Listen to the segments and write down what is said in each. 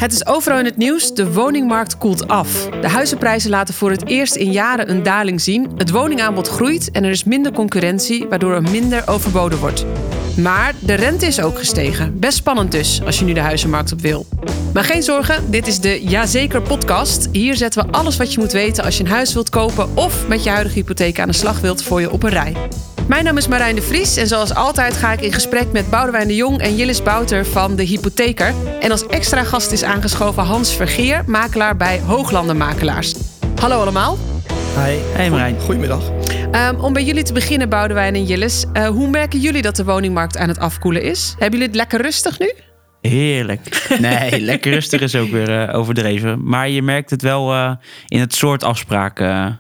Het is overal in het nieuws, de woningmarkt koelt af. De huizenprijzen laten voor het eerst in jaren een daling zien. Het woningaanbod groeit en er is minder concurrentie, waardoor er minder overboden wordt. Maar de rente is ook gestegen. Best spannend dus, als je nu de huizenmarkt op wil. Maar geen zorgen, dit is de Jazeker podcast. Hier zetten we alles wat je moet weten als je een huis wilt kopen of met je huidige hypotheek aan de slag wilt voor je op een rij. Mijn naam is Marijn de Vries en zoals altijd ga ik in gesprek met Boudewijn de Jong en Jillis Bouter van De Hypotheker. En als extra gast is aangeschoven Hans Vergeer, makelaar bij Hooglanden Makelaars. Hallo allemaal. Hi. Hey Marijn. Goedemiddag. Om bij jullie te beginnen, Boudewijn en Jillis. Hoe merken jullie dat de woningmarkt aan het afkoelen is? Hebben jullie het lekker rustig nu? Heerlijk. Nee, lekker rustig is ook weer overdreven. Maar je merkt het wel in het soort afspraken.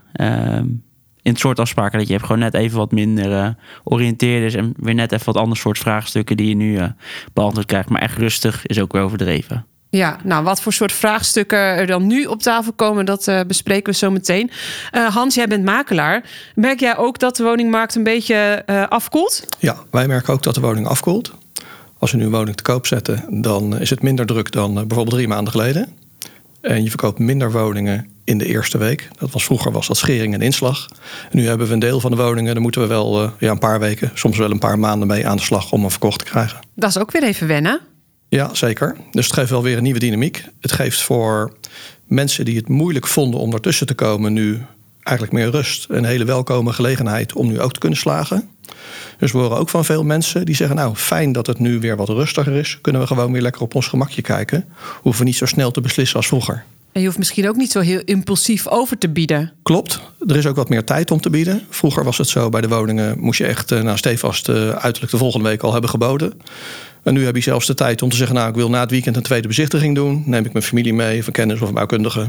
In het soort afspraken dat je hebt gewoon net even wat minder oriënteerders en weer net even wat ander soort vraagstukken die je nu beantwoord krijgt. Maar echt rustig is ook weer overdreven. Ja, nou wat voor soort vraagstukken er dan nu op tafel komen, dat bespreken we zo meteen. Hans, jij bent makelaar. Merk jij ook dat de woningmarkt een beetje afkoelt? Ja, wij merken ook dat de woning afkoelt. Als we nu een woning te koop zetten, dan is het minder druk dan bijvoorbeeld 3 maanden geleden. En je verkoopt minder woningen in de eerste week. Vroeger was dat schering en inslag. En nu hebben we een deel van de woningen, daar moeten we wel een paar weken, soms wel een paar maanden mee aan de slag om hem verkocht te krijgen. Dat is ook weer even wennen. Ja, zeker. Dus het geeft wel weer een nieuwe dynamiek. Het geeft voor mensen die het moeilijk vonden om daartussen te komen nu eigenlijk meer rust. Een hele welkome gelegenheid om nu ook te kunnen slagen. Dus we horen ook van veel mensen die zeggen, nou fijn dat het nu weer wat rustiger is. Kunnen we gewoon weer lekker op ons gemakje kijken. Hoeven we niet zo snel te beslissen als vroeger. En je hoeft misschien ook niet zo heel impulsief over te bieden. Klopt. Er is ook wat meer tijd om te bieden. Vroeger was het zo, bij de woningen moest je echt stevast uiterlijk de volgende week al hebben geboden. En nu heb je zelfs de tijd om te zeggen, nou ik wil na het weekend een tweede bezichtiging doen. Neem ik mijn familie mee, of een kennis of een bouwkundige.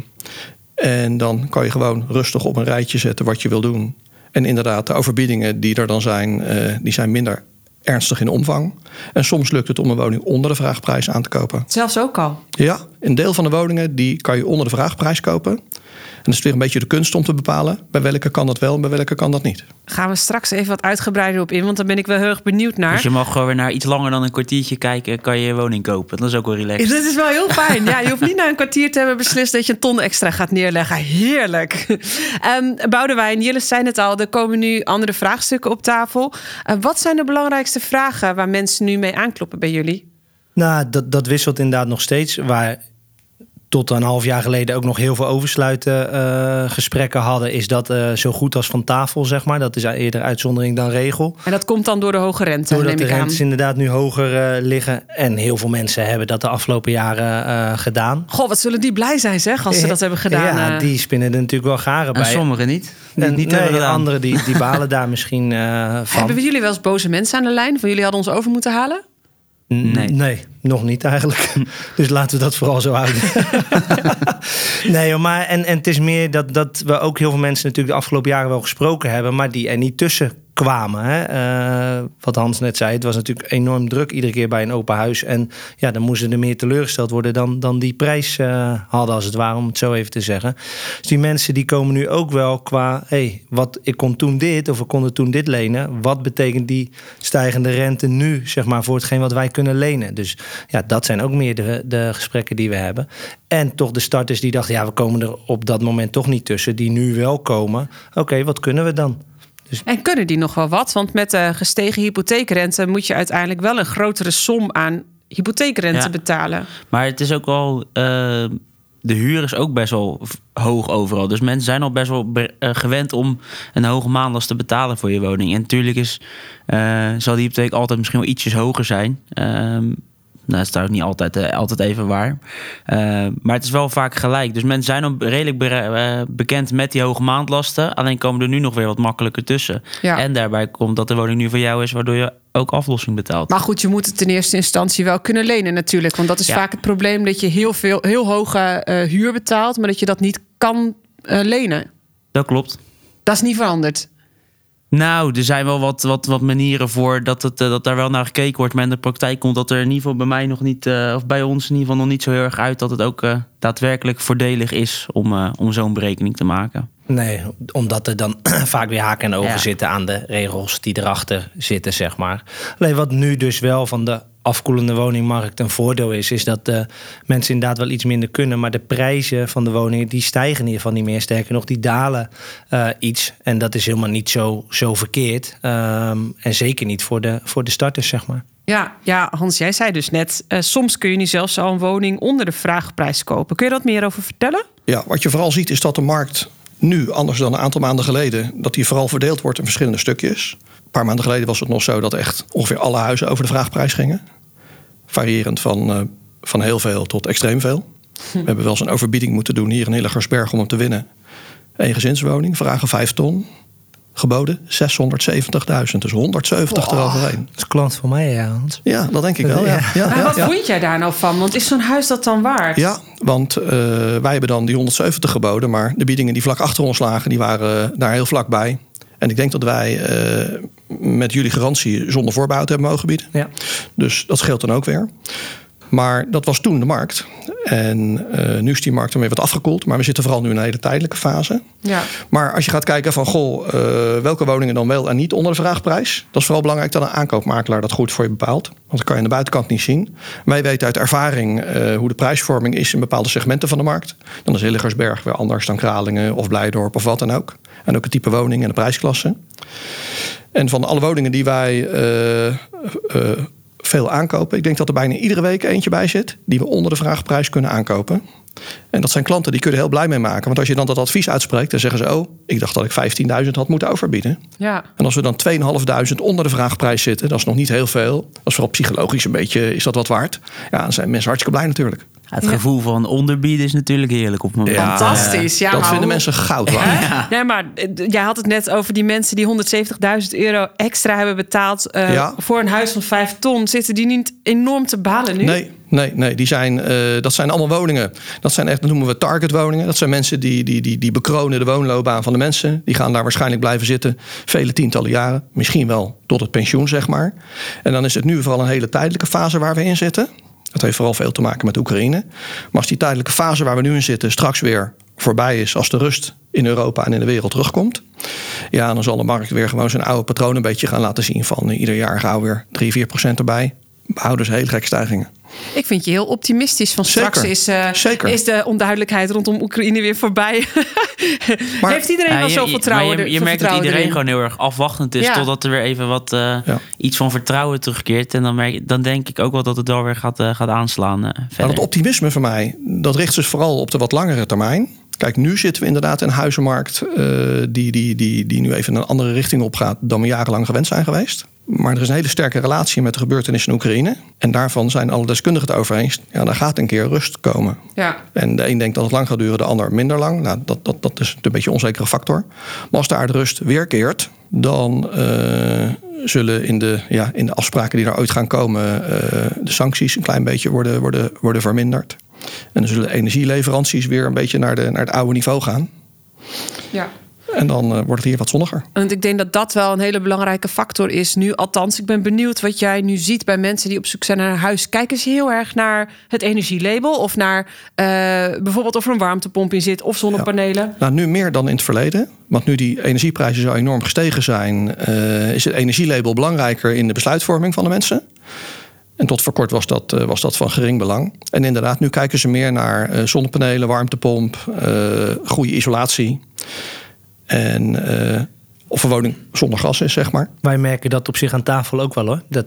En dan kan je gewoon rustig op een rijtje zetten wat je wil doen. En inderdaad, de overbiedingen die er dan zijn, die zijn minder ernstig in omvang. En soms lukt het om een woning onder de vraagprijs aan te kopen. Zelfs ook al? Ja, een deel van de woningen die kan je onder de vraagprijs kopen. En dat is weer een beetje de kunst om te bepalen bij welke kan dat wel en bij welke kan dat niet. Gaan we straks even wat uitgebreider op in, want daar ben ik wel heel erg benieuwd naar. Dus je mag gewoon weer naar iets langer dan een kwartiertje kijken, kan je woning kopen. Dat is ook wel relaxed. Dat is wel heel fijn. Ja, je hoeft niet na een kwartier te hebben beslist dat je een ton extra gaat neerleggen. Heerlijk. Boudewijn, Jillis zei het al, er komen nu andere vraagstukken op tafel. Wat zijn de belangrijkste vragen waar mensen nu mee aankloppen bij jullie? Nou, dat wisselt inderdaad nog steeds. Waar tot een half jaar geleden ook nog heel veel oversluiten gesprekken hadden, is dat zo goed als van tafel, zeg maar. Dat is eerder uitzondering dan regel. En dat komt dan door de hoge rente, doordat neem ik de rentes inderdaad nu hoger liggen. En heel veel mensen hebben dat de afgelopen jaren gedaan. Goh, wat zullen die blij zijn, zeg, als ze dat hebben gedaan. Ja, die spinnen er natuurlijk wel garen bij. En sommigen niet. Anderen die balen daar misschien van. Hebben we jullie wel eens boze mensen aan de lijn? Van jullie hadden ons over moeten halen? Nee, nog niet eigenlijk. Dus laten we dat vooral zo houden. Nee, maar en het is meer dat we ook heel veel mensen natuurlijk de afgelopen jaren wel gesproken hebben, maar die er niet tussen kwamen. Hè? Wat Hans net zei, het was natuurlijk enorm druk iedere keer bij een open huis. En ja, dan moesten er meer teleurgesteld worden dan die prijs hadden, als het ware, om het zo even te zeggen. Dus die mensen die komen nu ook wel qua, ik kon toen dit, of we konden toen dit lenen. Wat betekent die stijgende rente nu, zeg maar, voor hetgeen wat wij kunnen lenen? Dus ja, dat zijn ook meer de gesprekken die we hebben. En toch de starters die dachten, ja, we komen er op dat moment toch niet tussen. Die nu wel komen. Oké, wat kunnen we dan? Dus en kunnen die nog wel wat? Want met de gestegen hypotheekrente moet je uiteindelijk wel een grotere som aan hypotheekrente betalen. Maar het is ook wel, de huur is ook best wel hoog overal. Dus mensen zijn al best wel gewend om een hoge maandlast te betalen voor je woning. En natuurlijk zal die hypotheek altijd misschien wel ietsjes hoger zijn. Dat is trouwens niet altijd even waar. Maar het is wel vaak gelijk. Dus mensen zijn al redelijk bekend met die hoge maandlasten. Alleen komen er nu nog weer wat makkelijker tussen. Ja. En daarbij komt dat de woning nu voor jou is, waardoor je ook aflossing betaalt. Maar goed, je moet het in eerste instantie wel kunnen lenen natuurlijk. Want dat is vaak het probleem, dat je heel hoge huur betaalt, maar dat je dat niet kan lenen. Dat klopt. Dat is niet veranderd. Nou, er zijn wel wat manieren voor dat daar wel naar gekeken wordt. Maar in de praktijk komt dat er in ieder geval bij mij nog niet, of bij ons in ieder geval nog niet zo heel erg uit, dat het ook daadwerkelijk voordelig is om zo'n berekening te maken. Nee, omdat er dan vaak weer haken en ogen Ja. zitten aan de regels die erachter zitten, zeg maar. Alleen wat nu dus wel van de afkoelende woningmarkt een voordeel is dat mensen inderdaad wel iets minder kunnen, maar de prijzen van de woningen die stijgen in ieder geval niet meer. Sterker nog, die dalen iets. En dat is helemaal niet zo verkeerd. En zeker niet voor de starters, zeg maar. Ja, Hans, jij zei dus net, soms kun je nu zelfs al een woning onder de vraagprijs kopen. Kun je dat meer over vertellen? Ja, wat je vooral ziet is dat de markt nu, anders dan een aantal maanden geleden, dat die vooral verdeeld wordt in verschillende stukjes. Een paar maanden geleden was het nog zo dat echt ongeveer alle huizen over de vraagprijs gingen. Variërend van heel veel tot extreem veel. We hebben wel eens een overbieding moeten doen hier in Hillegersberg om hem te winnen. Eengezinswoning, vragen 5 ton. Geboden 670.000, dus 170 eroverheen. Dat is klant van mij, ja, Hans. Ja, dat denk ik wel. Ja. Maar wat vond jij daar nou van? Want is zo'n huis dat dan waard? Ja, want wij hebben dan die 170 geboden, maar de biedingen die vlak achter ons lagen, die waren daar heel vlakbij. En ik denk dat wij met jullie garantie zonder voorbehoud hebben mogen bieden. Ja. Dus dat scheelt dan ook weer. Maar dat was toen de markt. En nu is die markt dan weer wat afgekoeld. Maar we zitten vooral nu in een hele tijdelijke fase. Ja. Maar als je gaat kijken van, welke woningen dan wel en niet onder de vraagprijs. Dat is vooral belangrijk dat een aankoopmakelaar dat goed voor je bepaalt. Want dat kan je aan de buitenkant niet zien. Wij weten uit ervaring hoe de prijsvorming is in bepaalde segmenten van de markt. Dan is Hillegersberg weer anders dan Kralingen of Blijdorp of wat dan ook. En ook het type woning en de prijsklasse. En van alle woningen die wij veel aankopen. Ik denk dat er bijna iedere week eentje bij zit die we onder de vraagprijs kunnen aankopen. En dat zijn klanten die kunnen er heel blij mee maken. Want als je dan dat advies uitspreekt, dan zeggen ze, ik dacht dat ik 15.000 had moeten overbieden. Ja. En als we dan 2.500 onder de vraagprijs zitten, dat is nog niet heel veel. Dat is vooral psychologisch een beetje, is dat wat waard? Ja, dan zijn mensen hartstikke blij natuurlijk. Het gevoel van onderbieden is natuurlijk heerlijk op het moment. Fantastisch. Ja, dat maar vinden mensen goud waard. Ja. Nee, maar jij had het net over die mensen die 170.000 euro extra hebben betaald voor een huis van 5 ton. Zitten die niet enorm te balen nu? Nee. Dat zijn allemaal woningen. Dat noemen we targetwoningen. Dat zijn mensen die bekronen de woonloopbaan van de mensen. Die gaan daar waarschijnlijk blijven zitten vele tientallen jaren. Misschien wel tot het pensioen, zeg maar. En dan is het nu vooral een hele tijdelijke fase waar we in zitten. Dat heeft vooral veel te maken met Oekraïne. Maar als die tijdelijke fase waar we nu in zitten straks weer voorbij is, als de rust in Europa en in de wereld terugkomt, ja, dan zal de markt weer gewoon zijn oude patroon een beetje gaan laten zien van ieder jaar gauw weer 3-4% erbij. Behouden dus hele gekke stijgingen. Ik vind je heel optimistisch. Van straks Zeker. Is de onduidelijkheid rondom Oekraïne weer voorbij. Maar heeft iedereen wel zo vertrouwen? Je merkt dat iedereen gewoon heel erg afwachtend is. Totdat er weer even wat iets van vertrouwen terugkeert. En dan denk ik ook wel dat het wel weer gaat aanslaan verder. Maar dat optimisme van mij, dat richt zich vooral op de wat langere termijn. Kijk, nu zitten we inderdaad in een huizenmarkt die nu even een andere richting opgaat dan we jarenlang gewend zijn geweest. Maar er is een hele sterke relatie met de gebeurtenissen in Oekraïne. En daarvan zijn alle deskundigen het over eens. Ja, daar gaat een keer rust komen. Ja. En de een denkt dat het lang gaat duren, de ander minder lang. Nou, dat is een beetje een onzekere factor. Maar als daar de rust weerkeert, dan zullen in de afspraken die er ooit gaan komen, de sancties een klein beetje worden verminderd. En dan zullen de energieleveranties weer een beetje naar het oude niveau gaan. Ja. En dan wordt het hier wat zonniger. Want ik denk dat dat wel een hele belangrijke factor is nu. Althans, ik ben benieuwd wat jij nu ziet bij mensen die op zoek zijn naar een huis. Kijken ze heel erg naar het energielabel of naar bijvoorbeeld of er een warmtepomp in zit of zonnepanelen? Ja. Nou, nu meer dan in het verleden. Want nu die energieprijzen zo enorm gestegen zijn, is het energielabel belangrijker in de besluitvorming van de mensen. En tot voor kort was dat van gering belang. En inderdaad, nu kijken ze meer naar zonnepanelen, warmtepomp, goede isolatie. En of een woning zonder gas is, zeg maar. Wij merken dat op zich aan tafel ook wel, hoor. Dat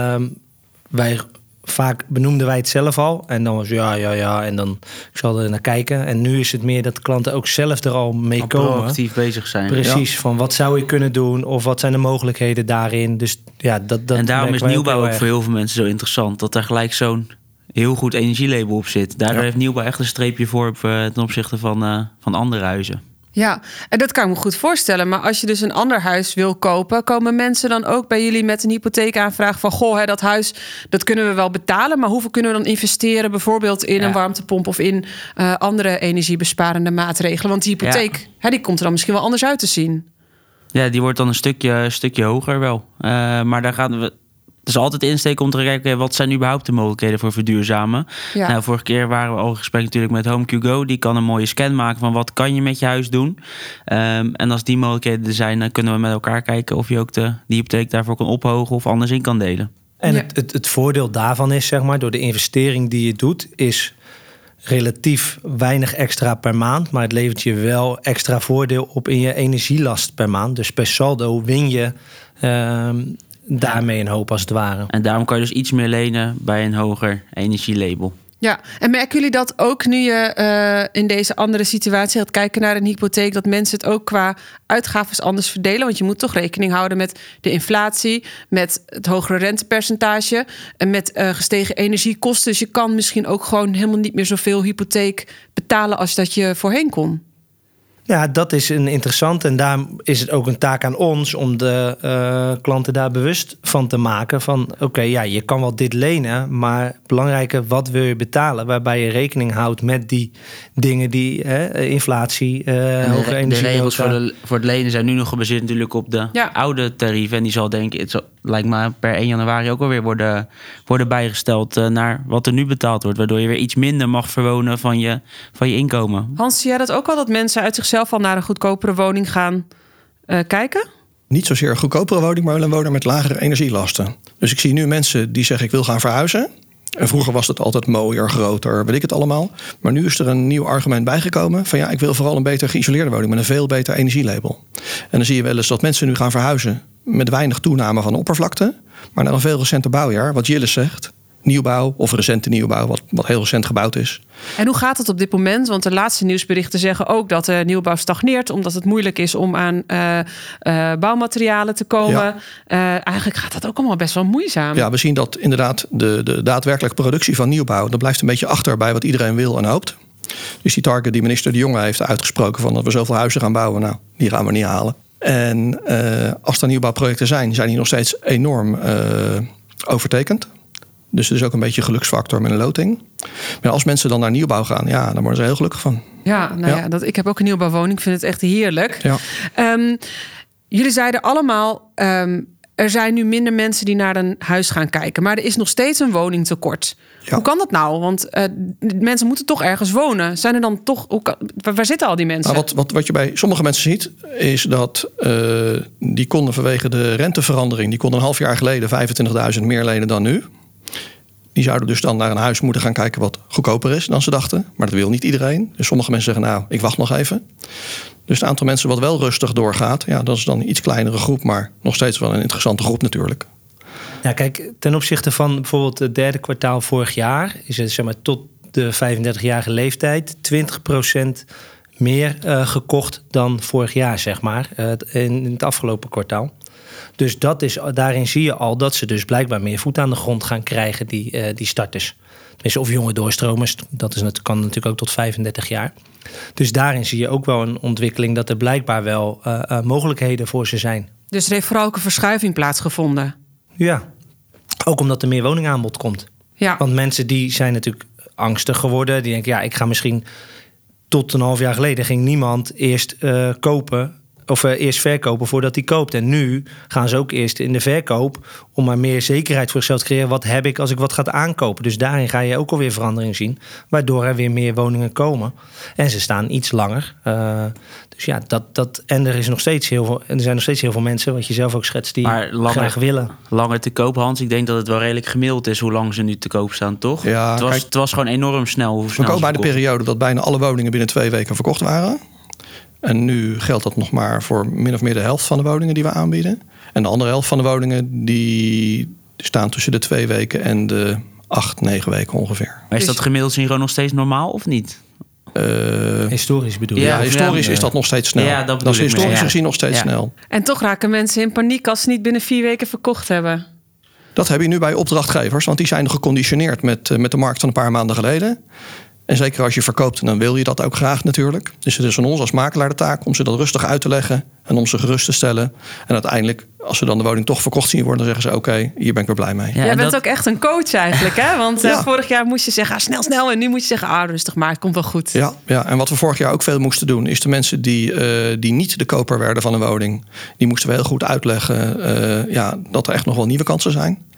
wij vaak benoemden wij het zelf al. En dan was ja. En dan ik zal er naar kijken. En nu is het meer dat de klanten ook zelf er al mee komen. Proactief bezig zijn. Precies, van wat zou ik kunnen doen? Of wat zijn de mogelijkheden daarin? Dus ja, dat en daarom is nieuwbouw ook voor heel veel mensen zo interessant. Dat er gelijk zo'n heel goed energielabel op zit. Daardoor heeft nieuwbouw echt een streepje voor ten opzichte van andere huizen. Ja, en dat kan ik me goed voorstellen. Maar als je dus een ander huis wil kopen, komen mensen dan ook bij jullie met een hypotheekaanvraag van goh, dat huis, dat kunnen we wel betalen, maar hoeveel kunnen we dan investeren bijvoorbeeld in een warmtepomp of in andere energiebesparende maatregelen? Want die hypotheek, die komt er dan misschien wel anders uit te zien. Ja, die wordt dan een stukje hoger wel. Maar daar gaan we Het is altijd insteek om te kijken, wat zijn überhaupt de mogelijkheden voor verduurzamen? Ja. Nou, vorige keer waren we al in gesprek natuurlijk met HomeQGo. Die kan een mooie scan maken van wat kan je met je huis doen. En als die mogelijkheden er zijn, dan kunnen we met elkaar kijken of je ook die hypotheek daarvoor kan ophogen of anders in kan delen. En Ja. het voordeel daarvan is, zeg maar, door de investering die je doet, is relatief weinig extra per maand. Maar het levert je wel extra voordeel op in je energielast per maand. Dus per saldo win je daarmee een hoop als het ware. En daarom kan je dus iets meer lenen bij een hoger energielabel. Ja, en merken jullie dat ook nu je in deze andere situatie gaat kijken naar een hypotheek, dat mensen het ook qua uitgaven anders verdelen? Want je moet toch rekening houden met de inflatie, met het hogere rentepercentage en met gestegen energiekosten. Dus je kan misschien ook gewoon helemaal niet meer zoveel hypotheek betalen als dat je voorheen kon. Ja, dat is een interessant. En daar is het ook een taak aan ons om de klanten daar bewust van te maken. Van oké, ja, je kan wel dit lenen, maar belangrijker, wat wil je betalen? Waarbij je rekening houdt met die dingen die inflatie, hogere De regels energie. voor het lenen zijn nu nog gebaseerd natuurlijk op de oude tarieven. En die zal denk ik, lijkt me per 1 januari ook alweer worden bijgesteld naar wat er nu betaald wordt. Waardoor je weer iets minder mag verwonen van je inkomen. Hans, zie jij dat ook al, dat mensen uit zichzelf al naar een goedkopere woning gaan kijken? Niet zozeer een goedkopere woning, maar wel een woning met lagere energielasten. Dus ik zie nu mensen die zeggen ik wil gaan verhuizen. En vroeger was het altijd mooier, groter, weet ik het allemaal. Maar nu is er een nieuw argument bijgekomen van ja, ik wil vooral een beter geïsoleerde woning met een veel beter energielabel. En dan zie je wel eens dat mensen nu gaan verhuizen met weinig toename van oppervlakte, maar naar een veel recenter bouwjaar, wat Jillis zegt. Nieuwbouw of recente nieuwbouw, wat heel recent gebouwd is. En hoe gaat het op dit moment? Want de laatste nieuwsberichten zeggen ook dat de nieuwbouw stagneert, omdat het moeilijk is om aan bouwmaterialen te komen. Ja. Eigenlijk gaat dat ook allemaal best wel moeizaam. Ja, we zien dat inderdaad de daadwerkelijke productie van nieuwbouw, dat blijft een beetje achter bij wat iedereen wil en hoopt. Dus die target die minister De Jonge heeft uitgesproken van dat we zoveel huizen gaan bouwen, nou, die gaan we niet halen. En als er nieuwbouwprojecten zijn die nog steeds enorm overtekend. Dus het is ook een beetje een geluksfactor met een loting. Maar als mensen dan naar nieuwbouw gaan, ja, dan worden ze heel gelukkig van. Ja, ik heb ook een nieuwbouwwoning. Ik vind het echt heerlijk. Ja. Jullie zeiden allemaal, er zijn nu minder mensen die naar een huis gaan kijken. Maar er is nog steeds een woningtekort. Ja. Hoe kan dat nou? Want mensen moeten toch ergens wonen. Zijn er dan toch? Waar zitten al die mensen? Nou, wat je bij sommige mensen ziet, is dat die konden vanwege de renteverandering, die konden een half jaar geleden 25.000 meer lenen dan nu. Die zouden dus dan naar een huis moeten gaan kijken wat goedkoper is dan ze dachten. Maar dat wil niet iedereen. Dus sommige mensen zeggen, nou, ik wacht nog even. Dus het aantal mensen wat wel rustig doorgaat, ja, dat is dan een iets kleinere groep, maar nog steeds wel een interessante groep natuurlijk. Ja, kijk, ten opzichte van bijvoorbeeld het derde kwartaal vorig jaar is het, zeg maar, tot de 35-jarige leeftijd 20% meer gekocht dan vorig jaar, zeg maar, in het afgelopen kwartaal. Dus daarin zie je al dat ze dus blijkbaar meer voet aan de grond gaan krijgen, die starters. Tenminste, of jonge doorstromers, kan natuurlijk ook tot 35 jaar. Dus daarin zie je ook wel een ontwikkeling dat er blijkbaar wel mogelijkheden voor ze zijn. Dus er heeft vooral ook een verschuiving plaatsgevonden. Ja, ook omdat er meer woningaanbod komt. Ja. Want mensen die zijn natuurlijk angstig geworden. Die denken, ja, ik ga misschien tot een half jaar geleden ging niemand eerst kopen. Of eerst verkopen voordat hij koopt. En nu gaan ze ook eerst in de verkoop om maar meer zekerheid voor zichzelf te creëren. Wat heb ik als ik wat ga aankopen? Dus daarin ga je ook alweer verandering zien. Waardoor er weer meer woningen komen. En ze staan iets langer. Dus ja, en er zijn nog steeds heel veel mensen, wat je zelf ook schetst, die graag willen. Langer te koop, Hans. Ik denk dat het wel redelijk gemiddeld is hoe lang ze nu te koop staan, toch? Ja, het was gewoon enorm snel. We komen bij de periode dat bijna alle woningen binnen 2 weken verkocht waren. En nu geldt dat nog maar voor min of meer de helft van de woningen die we aanbieden. En de andere helft van de woningen die staan tussen de 2 weken en de 8-9 weken ongeveer. Maar is dat gemiddeld zien gewoon nog steeds normaal of niet? Historisch bedoel je? Ja, historisch is dat nog steeds snel. Ja, dat is historisch gezien nog steeds snel. En toch raken mensen in paniek als ze niet binnen 4 weken verkocht hebben. Dat heb je nu bij opdrachtgevers, want die zijn nog geconditioneerd met de markt van een paar maanden geleden. En zeker als je verkoopt, dan wil je dat ook graag natuurlijk. Dus het is van ons als makelaar de taak om ze dat rustig uit te leggen en om ze gerust te stellen. En uiteindelijk, als ze dan de woning toch verkocht zien worden, dan zeggen ze oké, hier ben ik weer blij mee. Ja, jij bent ook echt een coach eigenlijk, hè? Want vorig jaar moest je zeggen, snel. En nu moet je zeggen, rustig maar, het komt wel goed. Ja, en wat we vorig jaar ook veel moesten doen, is de mensen die niet de koper werden van een woning, die moesten we heel goed uitleggen dat er echt nog wel nieuwe kansen zijn.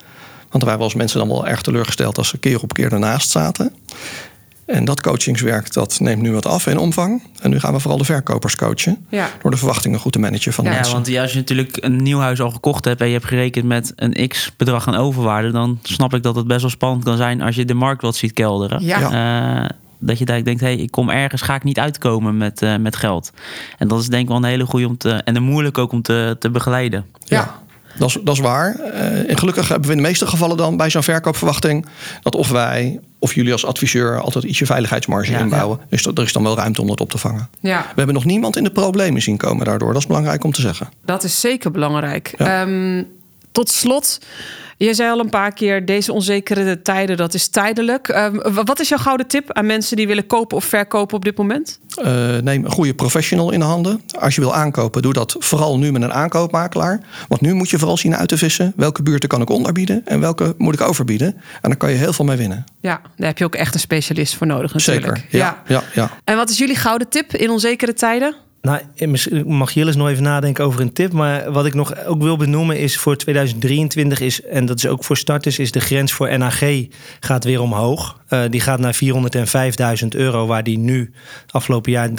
Want er waren wel eens mensen dan wel erg teleurgesteld als ze keer op keer ernaast zaten. En dat coachingswerk dat neemt nu wat af in omvang. En nu gaan we vooral de verkopers coachen. Ja. Door de verwachtingen goed te managen van de mensen. Want als je natuurlijk een nieuw huis al gekocht hebt en je hebt gerekend met een x-bedrag aan overwaarde, dan snap ik dat het best wel spannend kan zijn als je de markt wat ziet kelderen. Ja. Dat je denkt, ik kom ergens, ga ik niet uitkomen met geld. En dat is denk ik wel een hele goede en moeilijk ook om te begeleiden. Ja. Dat is waar. En gelukkig hebben we in de meeste gevallen dan bij zo'n verkoopverwachting dat of wij of jullie als adviseur altijd ietsje veiligheidsmarge inbouwen. Ja. Dus er is dan wel ruimte om dat op te vangen. Ja. We hebben nog niemand in de problemen zien komen daardoor. Dat is belangrijk om te zeggen. Dat is zeker belangrijk. Ja. Tot slot, je zei al een paar keer, deze onzekere tijden, dat is tijdelijk. Wat is jouw gouden tip aan mensen die willen kopen of verkopen op dit moment? Neem een goede professional in de handen. Als je wil aankopen, doe dat vooral nu met een aankoopmakelaar. Want nu moet je vooral zien uit te vissen. Welke buurten kan ik onderbieden en welke moet ik overbieden? En daar kan je heel veel mee winnen. Ja, daar heb je ook echt een specialist voor nodig natuurlijk. Zeker, ja. En wat is jullie gouden tip in onzekere tijden? Nou, mag Jillis nog even nadenken over een tip. Maar wat ik nog ook wil benoemen is voor 2023 is, en dat is ook voor starters, is de grens voor NHG gaat weer omhoog. Die gaat naar €405.000, waar die nu afgelopen jaar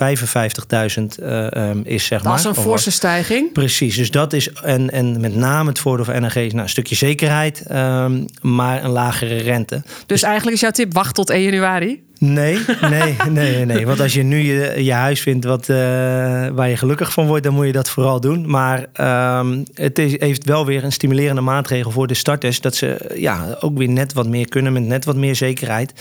355.000 is, zeg maar. Dat is een forse stijging. Precies, dus dat is, en met name het voordeel van NHG is een stukje zekerheid, maar een lagere rente. Dus eigenlijk is jouw tip, wacht tot 1 januari? Nee. Want als je nu je huis vindt waar je gelukkig van wordt, dan moet je dat vooral doen. Maar het heeft wel weer een stimulerende maatregel voor de starters, dat ze ook weer net wat meer kunnen met net wat meer zekerheid.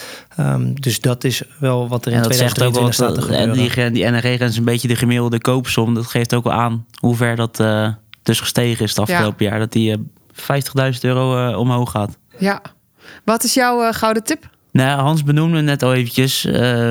Dus dat is wel wat er in 2023 staat te gebeuren. Die NRG-grens is een beetje de gemiddelde koopsom. Dat geeft ook wel aan hoe ver dat dus gestegen is het afgelopen jaar. Dat die €50.000 omhoog gaat. Ja. Wat is jouw gouden tip? Nou, Hans benoemde net al eventjes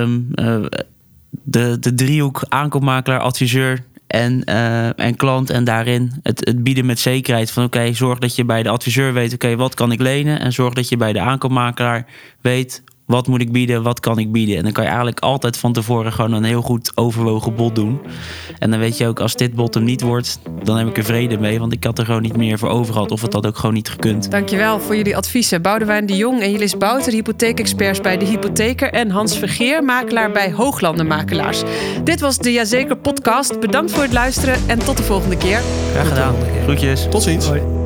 de driehoek aankoopmakelaar, adviseur en klant. En daarin het bieden met zekerheid van zorg dat je bij de adviseur weet, wat kan ik lenen? En zorg dat je bij de aankoopmakelaar weet, wat moet ik bieden, wat kan ik bieden? En dan kan je eigenlijk altijd van tevoren gewoon een heel goed overwogen bod doen. En dan weet je ook, als dit bod hem niet wordt, dan heb ik er vrede mee. Want ik had er gewoon niet meer voor over gehad. Of het had ook gewoon niet gekund. Dankjewel voor jullie adviezen. Boudewijn de Jong en Jillis Bouter, hypotheekexperts bij De Hypotheker. En Hans Vergeer, makelaar bij Hooglanden Makelaars. Dit was de Jazeker podcast. Bedankt voor het luisteren en tot de volgende keer. Graag gedaan. Groetjes. Tot ziens. Hoi.